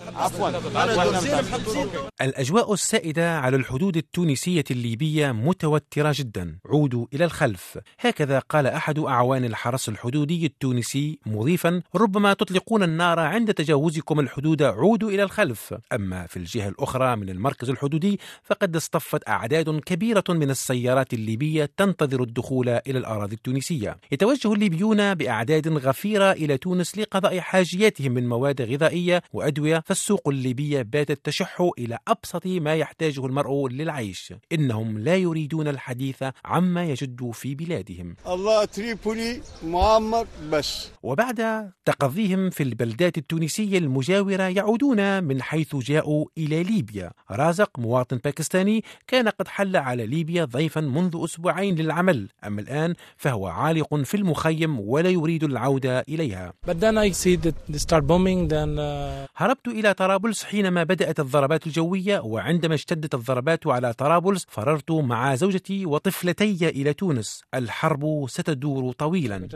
الأجواء السائدة على الحدود التونسية الليبية متوترة جدا. عودوا إلى الخلف، هكذا قال أحد أعوان الحرس الحدودي التونسي، مضيفا: ربما تطلقون النار عند تجاوزكم الحدود، عودوا إلى الخلف. أما في الجهة الأخرى من المركز الحدودي فقد اصطفت أعداد كبيرة من السيارات الليبية تنتظر الدخول إلى الأراضي التونسية. يتوجه الليبيون بأعداد غفيرة إلى تونس لقضاء حاجياتهم من مواد غذائية وأدوية، فالسوق الليبية باتت تشح إلى أبسط ما يحتاجه المرء للعيش. إنهم لا يريدون الحديث عما يجد في بلادهم. الله تريبولي معمر بس. وبعد تقضيهم في البلدات التونسية المجاورة يعودون من حيث جاءوا إلى ليبيا. رازق مواطن باكستاني كان قد حل على ليبيا ضيفا منذ أسبوعين للعمل، أما الآن فهو عالق في المخيم ولا يريد العودة إليها. هربت إلى طرابلس حينما بدأت الضربات الجوية، وعندما اشتدت الضربات على طرابلس فررت مع زوجتي وطفلتي إلى تونس. الحرب ستدور طويلا.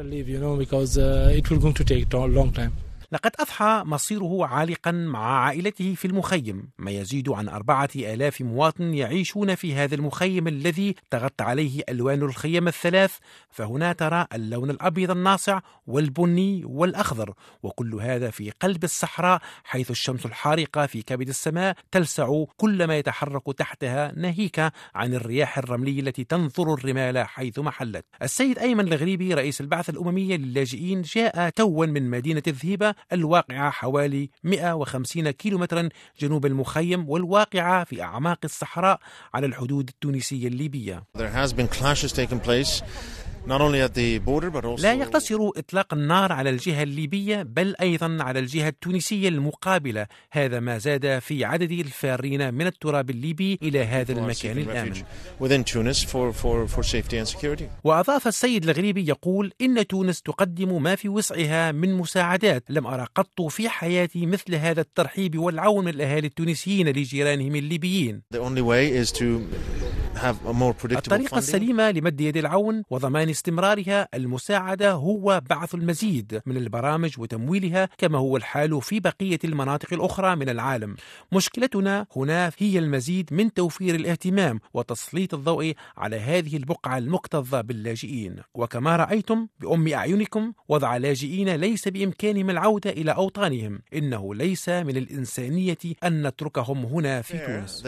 لقد أضحى مصيره عالقا مع عائلته في المخيم. ما يزيد عن 4000 مواطن يعيشون في هذا المخيم الذي تغطى عليه ألوان الخيم الثلاث، فهنا ترى اللون الأبيض الناصع والبني والأخضر، وكل هذا في قلب الصحراء، حيث الشمس الحارقة في كبد السماء تلسع كل ما يتحرك تحتها، ناهيك عن الرياح الرملية التي تنثر الرمال حيث محلت. السيد أيمن الغريبي رئيس البعثة الأممية للاجئين جاء توا من مدينة الذهيبة الواقعة حوالي 150 كيلومترا جنوب المخيم، والواقعة في أعماق الصحراء على الحدود التونسية الليبية. لا يقتصر إطلاق النار على الجهة الليبية بل أيضا على الجهة التونسية المقابلة. هذا ما زاد في عدد الفارين من التراب الليبي إلى هذا المكان الآمن. وأضاف السيد الغريبي يقول: إن تونس تقدم ما في وسعها من مساعدات. لم أرى قط في حياتي مثل هذا الترحيب والعون من الأهالي التونسيين لجيرانهم الليبيين. الطريقة السليمة لمد يد العون وضمان استمرارها المساعدة هو بعث المزيد من البرامج وتمويلها، كما هو الحال في بقية المناطق الأخرى من العالم. مشكلتنا هنا هي المزيد من توفير الاهتمام وتسليط الضوء على هذه البقعة المكتظة باللاجئين. وكما رأيتم بأم أعينكم وضع لاجئين ليس بإمكانهم العودة إلى أوطانهم. إنه ليس من الإنسانية أن نتركهم هنا في تونس.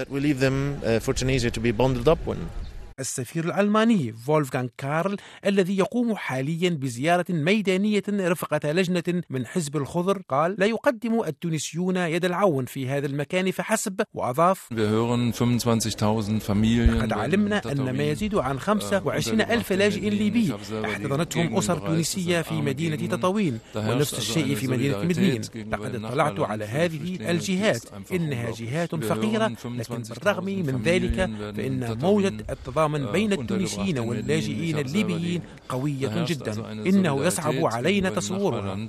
السفير الألماني فولفغانغ كارل الذي يقوم حاليا بزيارة ميدانية رفقة لجنة من حزب الخضر قال: لا يقدم التونسيون يد العون في هذا المكان فحسب. وأضاف: لقد علمنا أن ما يزيد عن 25,000 لاجئ ليبي احتضنتهم أسر تونسية في مدينة تطاوين، ونفس الشيء في مدينة مدنين. لقد اطلعت على هذه الجهات، إنها جهات فقيرة، لكن بالرغم من ذلك فإن موجة التضامن بين التونسيين واللاجئين الليبيين قوية جدا. إنه يصعب علينا تصورها.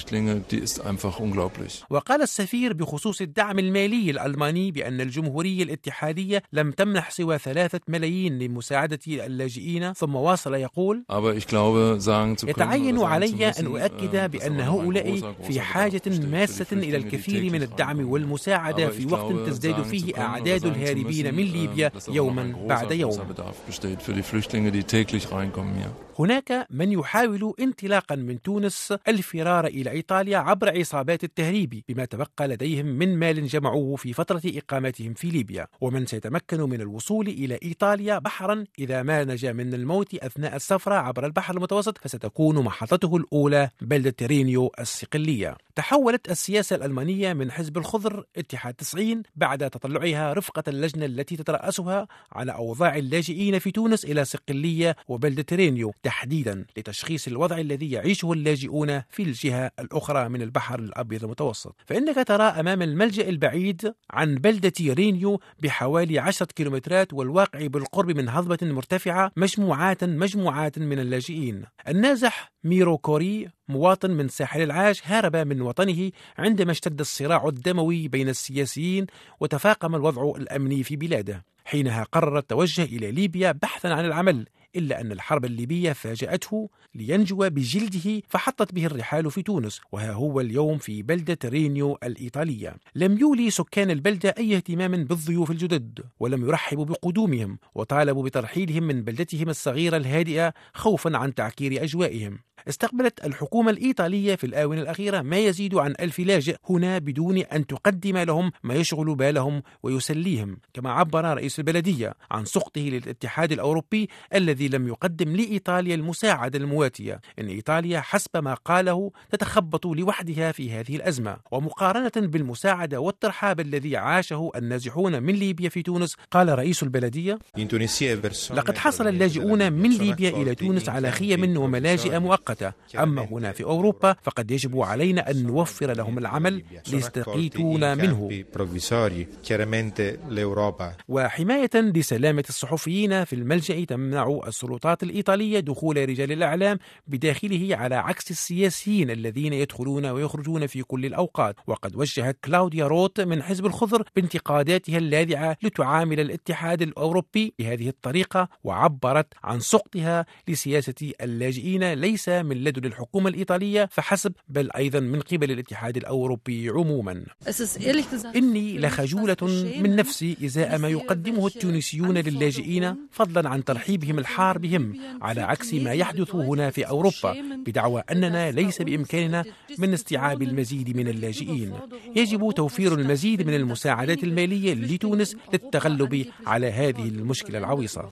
وقال السفير بخصوص الدعم المالي الألماني بأن الجمهورية الاتحادية لم تمنح سوى 3 ملايين لمساعدة اللاجئين، ثم واصل يقول: يتعين علي أن أؤكد بأن هؤلاء في حاجة ماسة إلى الكثير من الدعم والمساعدة في وقت تزداد فيه أعداد الهاربين من ليبيا يوما بعد يوم. هناك من يحاول انطلاقا من تونس الفرار إلى إيطاليا عبر عصابات التهريب بما تبقى لديهم من مال جمعوه في فترة إقامتهم في ليبيا، ومن سيتمكن من الوصول إلى إيطاليا بحرا إذا ما نجا من الموت أثناء السفر عبر البحر المتوسط فستكون محطته الأولى بلدة رينيو الصقلية. تحولت السياسة الألمانية من حزب الخضر اتحاد 90 بعد تطلعها رفقة اللجنة التي تترأسها على أوضاع اللاجئين في تونس إلى صقلية وبلدة رينيو تحديدا، لتشخيص الوضع الذي يعيشه اللاجئون في الجهة الأخرى من البحر الأبيض المتوسط. فإنك ترى أمام الملجأ البعيد عن بلدة رينيو بحوالي 10 كيلومترات والواقع بالقرب من هضبة مرتفعة مجموعات من اللاجئين. النازح ميرو كوري مواطن من ساحل العاج هارب من وطنه عندما اشتد الصراع الدموي بين السياسيين وتفاقم الوضع الأمني في بلاده. حينها قرر التوجه إلى ليبيا بحثا عن العمل، إلا أن الحرب الليبية فاجأته لينجو بجلده فحطت به الرحال في تونس، وها هو اليوم في بلدة رينيو الإيطالية. لم يولي سكان البلدة أي اهتمام بالضيوف الجدد، ولم يرحبوا بقدومهم، وطالبوا بترحيلهم من بلدتهم الصغيرة الهادئة خوفا عن تعكير أجوائهم. استقبلت الحكومة الإيطالية في الآونة الأخيرة ما يزيد عن 1000 لاجئ هنا بدون أن تقدم لهم ما يشغل بالهم ويسليهم، كما عبر رئيس البلدية عن سخطه للاتحاد الأوروبي الذي لم يقدم لإيطاليا المساعدة المواتية. إن إيطاليا حسب ما قاله تتخبط لوحدها في هذه الأزمة، ومقارنة بالمساعدة والترحاب الذي عاشه النازحون من ليبيا في تونس، قال رئيس البلدية: لقد حصل اللاجئون من ليبيا إلى تونس على خيم وملاجئ مؤقتة، أما هنا في أوروبا فقد يجب علينا أن نوفر لهم العمل ليستقيتون منه. وحماية لسلامة الصحفيين في الملجأ تمنع السلطات الإيطالية دخول رجال الإعلام بداخله على عكس السياسيين الذين يدخلون ويخرجون في كل الأوقات. وقد وجهت كلاوديا روت من حزب الخضر بانتقاداتها اللاذعة لتعامل الاتحاد الأوروبي بهذه الطريقة، وعبرت عن سقطها لسياسة اللاجئين ليس من لدن الحكومة الإيطالية فحسب، بل أيضا من قبل الاتحاد الأوروبي عموما. إني لخجولة من نفسي إزاء ما يقدمه التونسيون للاجئين، فضلا عن ترحيبهم الحار بهم، على عكس ما يحدث هنا في أوروبا بدعوى أننا ليس بإمكاننا من استيعاب المزيد من اللاجئين. يجب توفير المزيد من المساعدات المالية لتونس للتغلب على هذه المشكلة العويصة.